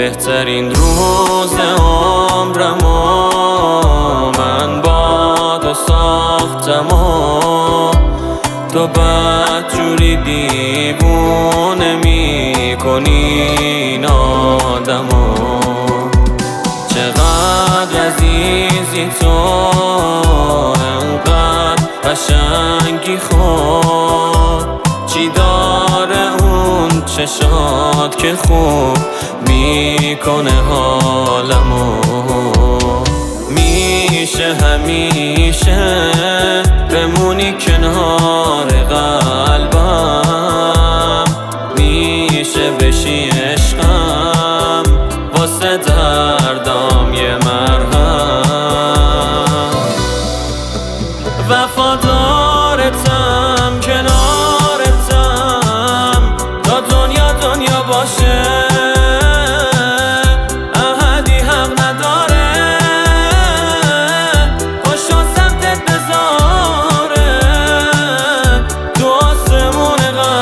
بهترین روز عمرمو من با تو ساختم و تو بدجوری دیوونه میکنی این آدمو. چقدر عزیزی تو، انقدر قشنگی خود، چی داره اون چشات که خوب میکنه حالمو. میشه همیشه بمونی کنار قلبم، میشه بشی عشقم واسه دردام یه مرهم. وفادارتم کنارتم تا دنیا دنیا باشه، احدی حق نداره پاشو سمتت بذاره تو آسمون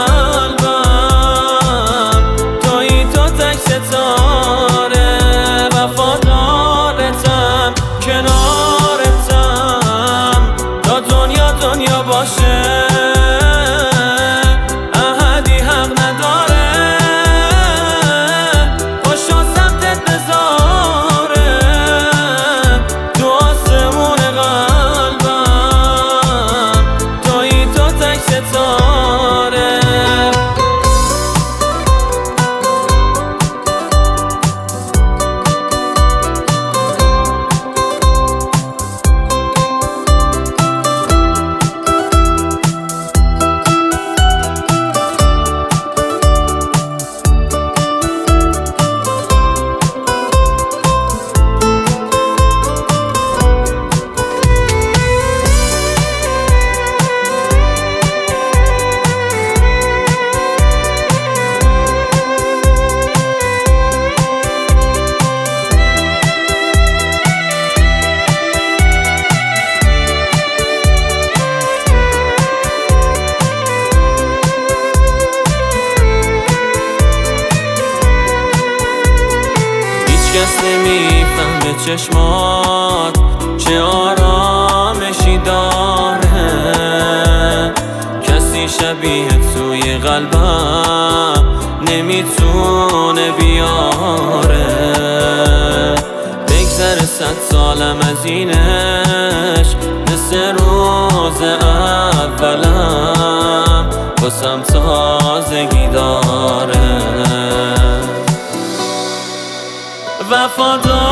قلبم، تویی تو تک ستاره. وفادارتم کنارتم تا دنیا دنیا باشه، احدی حق نداره پاشو سمتت بذاره تو آسمون قلبم، تویی تو تک ستاره. کس نمیفهمه چشمات چه آرامشی داره، کسی شبیه توی قلبم نمیتونه بیاره. بگذره 100 سالم از اینش مثل روز اولم واسم تازگی داره. وفادار